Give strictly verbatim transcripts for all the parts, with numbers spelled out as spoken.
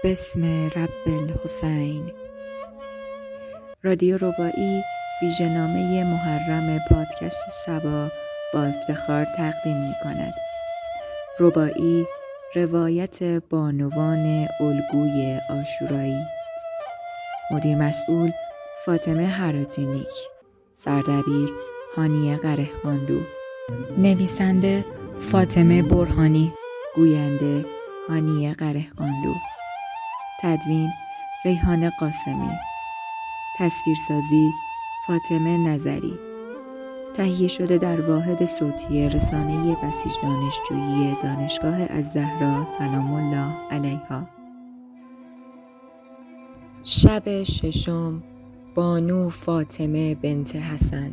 بسم رب الحسین. رادیو رباعی ویژه‌نامه محرم پادکست صبا با افتخار تقدیم می کند. رباعی، روایت بانوان الگوی عاشورایی. مدیر مسئول فاطمه هراتینیک. سردبیر هانیه قره‌خاندو. نویسنده فاطمه برهانی. گوینده هانیه قره‌خاندو. تدوین ریحانه قاسمی. تصویرسازی فاطمه نظری. تهیه شده در واحد صوتی رسانه بسیج دانشجویی دانشگاه الزهرا سلام الله علیها. شب ششم، بانو فاطمه بنت حسن.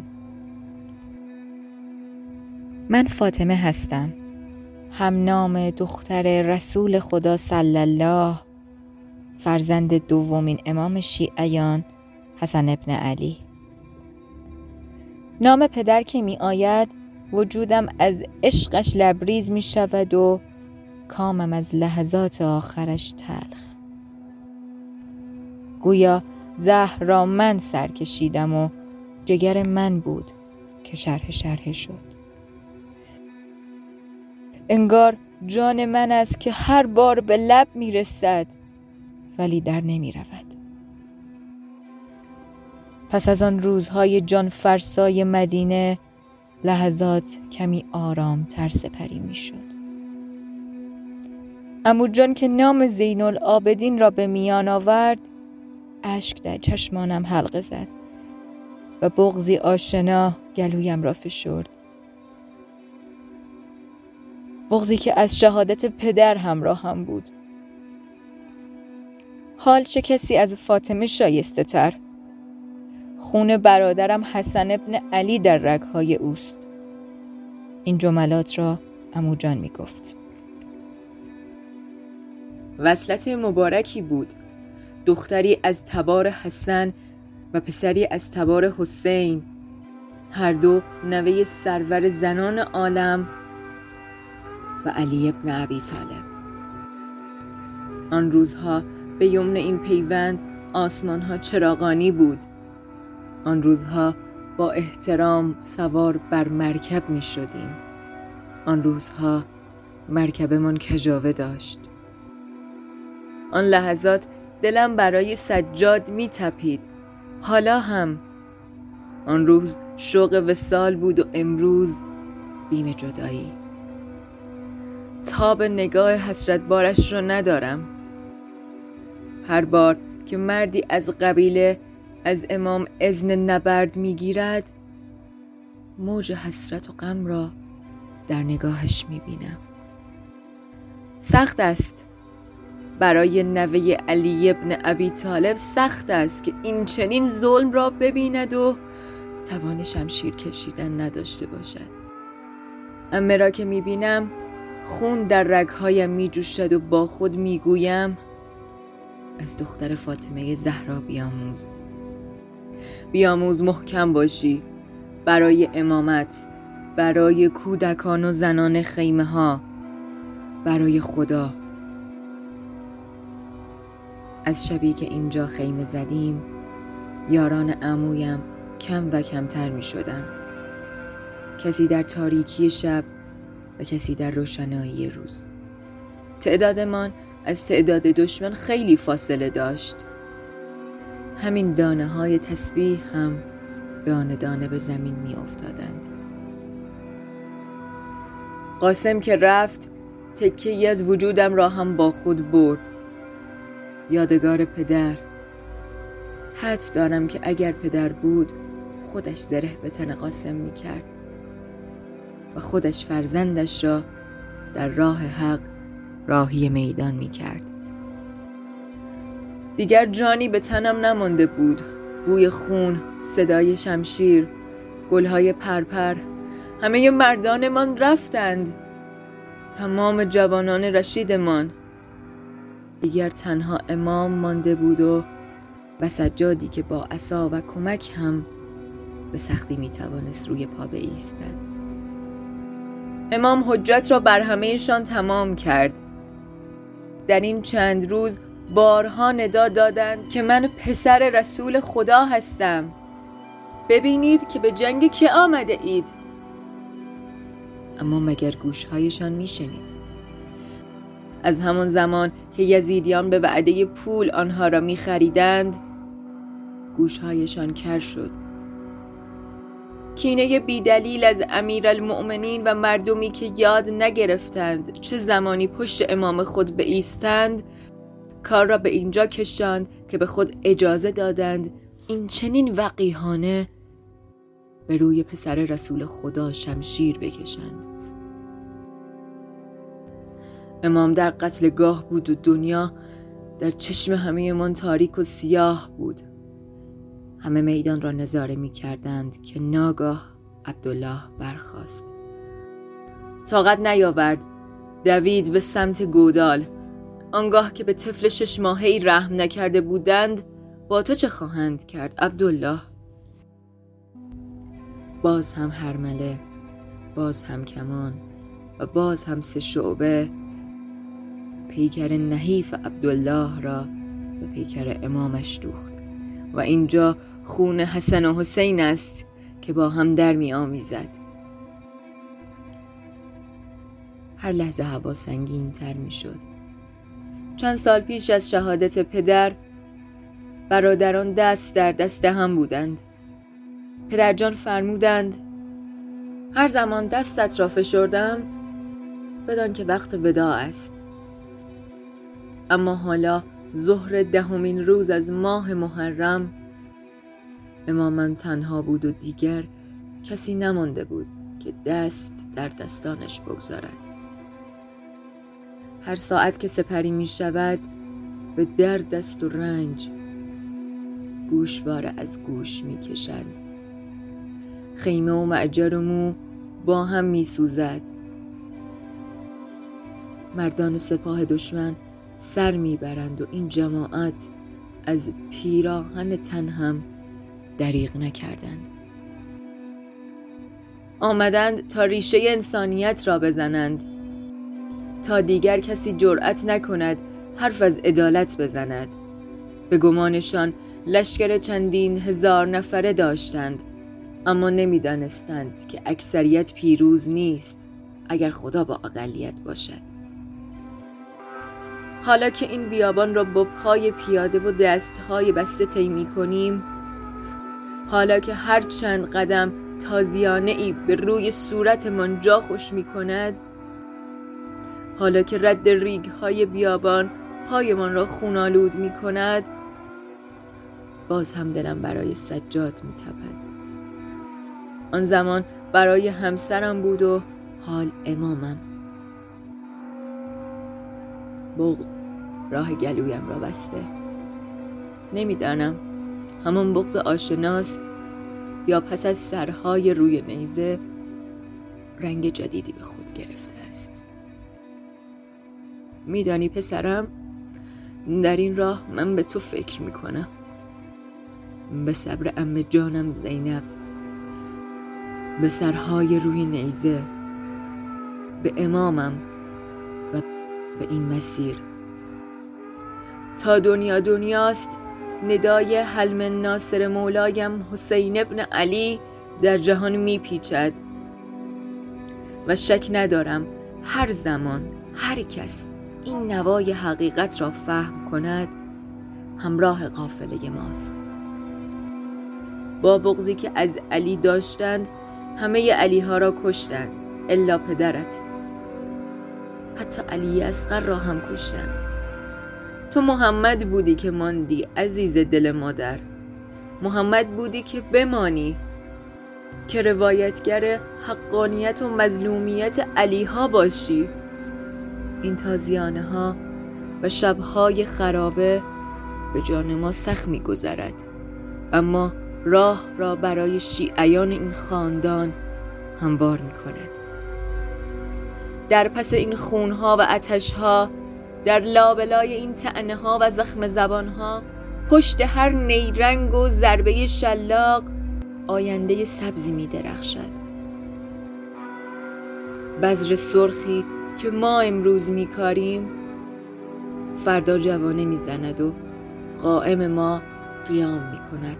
من فاطمه هستم، هم نام دختر رسول خدا صلی الله، فرزند دومین امام شیعیان حسن ابن علی. نام پدر که می آید وجودم از عشقش لبریز می شود و کامم از لحظات آخرش تلخ. گویا زهر را من سر کشیدم و جگر من بود که شرح شرح شد. انگار جان من است که هر بار به لب می رسد ولی در نمی رود. پس از آن روزهای جان فرسای مدینه لحظات کمی آرام تر سپری می شد. عمو جان که نام زین العابدین را به میان آورد، اشک در چشمانم حلقه زد و بغضی آشنا گلویم را فشرد. بغضی که از شهادت پدر همراه هم بود. حال چه کسی از فاطمه شایسته تر؟ خون برادرم حسن ابن علی در رگ‌های اوست. این جملات را عمو جان می گفت. وصلت مبارکی بود. دختری از تبار حسن و پسری از تبار حسین، هر دو نوه سرور زنان عالم و علی ابن ابی طالب. آن روزها به یمن این پیوند آسمانها چراغانی بود. آن روزها با احترام سوار بر مرکب می شدیم. آن روزها مرکبمان کجاوه داشت. آن لحظات دلم برای سجاد می تپید. حالا هم. آن روز شوق وصال بود و امروز بیم جدایی. تاب نگاه حسرت بارش را ندارم. هر بار که مردی از قبیله از امام اذن نبرد میگیرد، موج حسرت و غم را در نگاهش میبینم. سخت است برای نوه علی ابن ابی طالب، سخت است که این چنین ظلم را ببیند و توان شمشیر کشیدن نداشته باشد. عمه را که میبینم خون در رگهایم میجوشد و با خود میگویم از دختر فاطمه زهرا بیاموز. بیاموز محکم باشی برای امامت، برای کودکان و زنان خیمه ها، برای خدا. از شبی که اینجا خیمه زدیم یاران عمویم کم و کمتر می شدند. کسی در تاریکی شب و کسی در روشنایی روز. تعدادمان از تعداد دشمن خیلی فاصله داشت. همین دانه های تسبیح هم دانه دانه به زمین می افتادند. قاسم که رفت تکه‌ای از وجودم را هم با خود برد. یادگار پدر. حدس دارم که اگر پدر بود خودش زره به تن قاسم می کرد و خودش فرزندش را در راه حق راهی میدان می کرد. دیگر جانی به تنم نمانده بود. بوی خون، صدای شمشیر، گلهای پرپر. همه مردانمان رفتند. تمام جوانان رشیدمان. دیگر تنها امام مانده بود و و سجادی که با عصا و کمک هم به سختی می توانست روی پا بایستد. امام حجت را بر همه‌شان تمام کرد. در این چند روز بارها ندا دادند که من پسر رسول خدا هستم. ببینید که به جنگ که آمده اید. اما مگر گوشهایشان میشنید؟ از همان زمان که یزیدیان به وعده پول آنها را می خریدند گوشهایشان کر شد. کینه بیدلیل از امیرالمؤمنین و مردمی که یاد نگرفتند چه زمانی پشت امام خود بایستند کار را به اینجا کشاند که به خود اجازه دادند این چنین وقیحانه به روی پسر رسول خدا شمشیر بکشند. امام در قتلگاه بود و دنیا در چشم همه من تاریک و سیاه بود. همه میدان را نظاره می کردند که ناگاه عبدالله برخاست. طاقت نیاورد، دوید به سمت گودال. آنگاه که به طفل شش ماهه‌ای رحم نکرده بودند با تو چه خواهند کرد عبدالله؟ باز هم هرمله، باز هم کمان و باز هم سه شعبه پیکر نحیف عبدالله را به پیکر امامش دوخت و اینجا خون حسن و حسین است که با هم در می آمیزد. هر لحظه هوا سنگین تر می شد. چند سال پیش از شهادت پدر برادران دست در دست هم بودند. پدرجان فرمودند هر زمان دستت را فشردم بدان که وقت وداع است. اما حالا ظهر دهمین روز از ماه محرم امامم تنها بود و دیگر کسی نمانده بود که دست در دستانش بگذارد. هر ساعت که سپری می شود به درد است و رنج گوشواره از گوش می کشند. خیمه و معجر و مو با هم می سوزد. مردان سپاه دشمن سر می برند و این جماعت از پیراهن تن هم دریغ نکردند. آمدند تا ریشه انسانیت را بزنند، تا دیگر کسی جرأت نکند حرف از عدالت بزند. به گمانشان لشکر چندین هزار نفره داشتند، اما نمی دانستند که اکثریت پیروز نیست اگر خدا با اقلیت باشد. حالا که این بیابان را با پای پیاده و دستهای بسته طی می‌کنیم، حالا که هر چند قدم تازیانه ای به روی صورتمان جا خوش می‌کند، حالا که رد ریگ‌های بیابان پایمان را خونالود می‌کند، باز هم دلم برای سجاد می‌تپد. آن زمان برای همسرم بود و حال امامم. بغض راه گلویم را بسته. نمیدانم همان بغض آشناست یا پس از سرهای روی نیزه رنگ جدیدی به خود گرفته است. میدانی پسرم، در این راه من به تو فکر میکنم، به صبر عمه جانم زینب، به سرهای روی نیزه، به امامم و به این مسیر. تا دنیا دنیاست ندای حلم ناصر مولایم حسین ابن علی در جهان میپیچد و شک ندارم هر زمان هر کس این نوای حقیقت را فهم کند همراه قافله ماست. با بغضی که از علی داشتند همه علی ها را کشتند الا پدرت. حتی علی اصغر را هم کشتند. تو محمد بودی که ماندی عزیز دل مادر، محمد بودی که بمانی، که روایتگر حقانیت و مظلومیت علی ها باشی. این تازیانه ها و شبهای خرابه به جان ما سخت می گذرد، اما راه را برای شیعیان این خاندان هموار می کند. در پس این خونها و آتشها، در لابلای این طعنه ها و زخم زبان ها، پشت هر نیرنگ و ضربه شلاق آینده سبزی می درخشد. بذر سرخی که ما امروز می کاریم فردا جوانه میزند و قائم ما قیام میکند.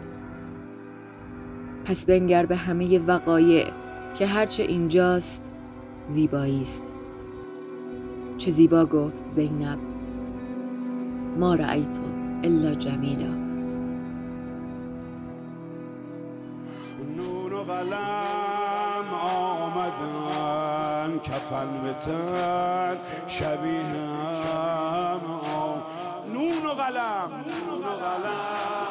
پس بنگر به همه وقایع که هرچه اینجاست زیبایی است. چه زیبا گفت زینب، ما رأیتو الا جمیلا. نور و قلم آمدن کفن بتن شبیهم. نور و قلم نور و قلم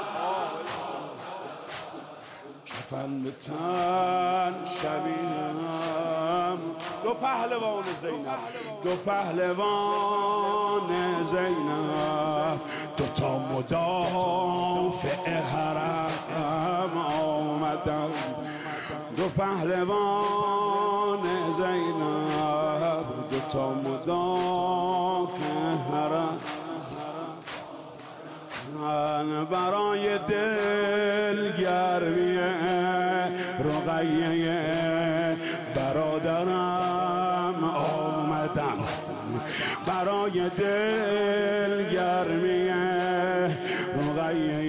کفن بتن شبیهم. دو پهلوان زینب دو پهلوان زینب دو تا مدافع حرم آمدن. دو پهلوان زینب دو تا مدافع حرم برای دل گرمی رقیه برادرم آمدم. برای دل گرمی رقیه